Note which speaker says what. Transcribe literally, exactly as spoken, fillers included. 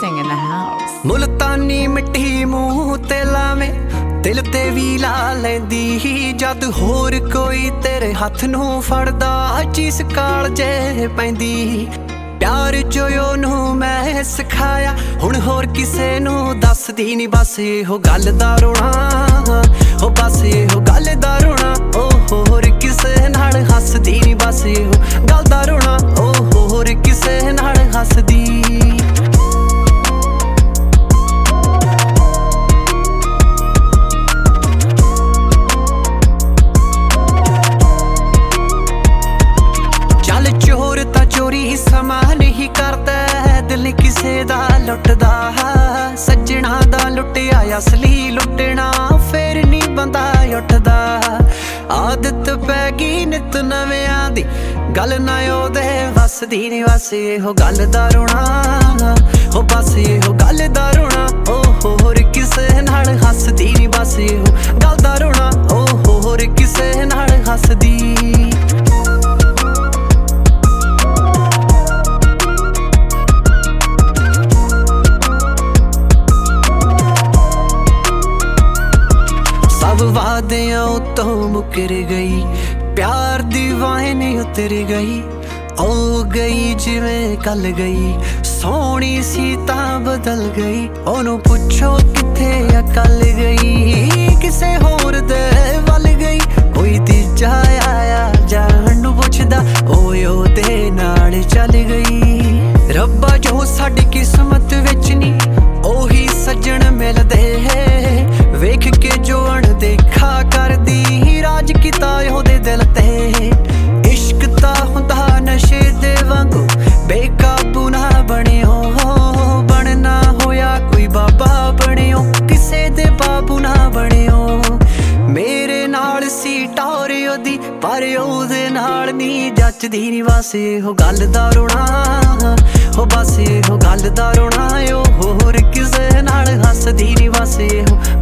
Speaker 1: mixing in the house.
Speaker 2: मुल्तानी मिट्टी मूंह ते लावे दिल ते भी ला लैंदी जद होर कोई तेरे हथ नूं फड़दा चीस कालजे पैंदी प्यार जो ओनू मैं सिखाया हुण होर किसे नूं दसदी नी बस इहो गल दा रोना हो बस इहो गल दा रोना ओ होर किसे नाल हसदी नी बस इहो गल दा रोना ओ होर किसे नाल हसदी लुटदा सज्जना दा लुटिया असली लुटना फिर नी बंदा उठदा आदत पै गई नित नव्यां दी गल ना ओदे वसदी नी बस इहो गल दा रोना हो बस इहो गल दा रोना ओ होर किसे नाल हसदी नी बस इहो गल दा रोना ओ होर किसे नाल हसदी वादियां उतों मुकर गई प्यार दी वाइन उतर गई ओ गई जिवें कल गई सोहनी सी तां बदल गई ओनू पुछो किथे अकल गई किसे होर दे वल गई कोई तीजा आया जान नू पुछदा ओए ओदे नाल चल गई रब्बा जो साडी किस्मत विच नी ओही सज्जण मिलदे वेख के जो अणदेखा करदी राज किता ओहदे दिल ते इश्क ता हुंदा नशे दे वांगू बेकाबू ना बणियो बनना होया कोई बाबा बणियो किसे दे बाबू ना बणियो मेरे नाल सी टौर ओदी पर ओहदे नाल नी जचदी नी बस इहो गल दा रोना हो बस इहो गल दा रोना ओ होर किसे नाल हसदी नी बस इहो